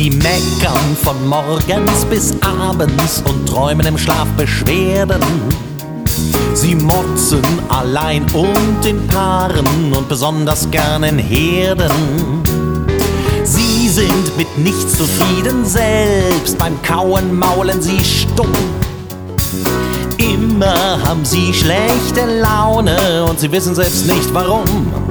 Sie meckern von morgens bis abends und träumen im Schlaf Beschwerden. Sie motzen allein und in Paaren und besonders gern in Herden. Sie sind mit nichts zufrieden, selbst beim Kauen maulen sie stumm. Immer haben sie schlechte Laune und sie wissen selbst nicht warum.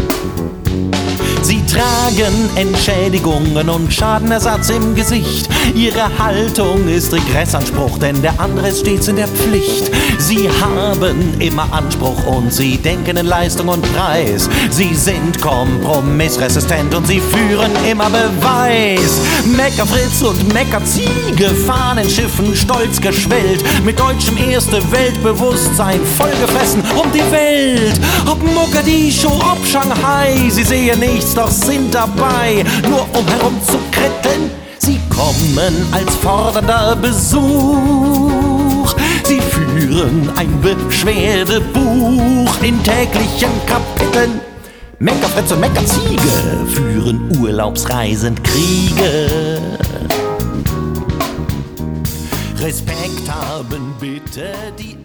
Sie tragen Entschädigungen und Schadenersatz im Gesicht. Ihre Haltung ist Regressanspruch, denn der andere ist stets in der Pflicht. Sie haben immer Anspruch und sie denken in Leistung und Preis. Sie sind kompromissresistent und sie führen immer Beweis. Meckerfritz und Meckerziege fahren in Schiffen stolz geschwellt, mit deutschem Erste-Welt-Bewusstsein vollgefressen um die Welt. Ob Mogadischu, ob Shanghai, sie sehen nichts, doch sind dabei, nur um herumzukritteln. Sie kommen als fordernder Besuch. Sie führen ein Beschwerdebuch in täglichen Kapiteln. Meckerfritz und Meckerziege führen urlaubsreisend Kriege. Respekt haben bitte die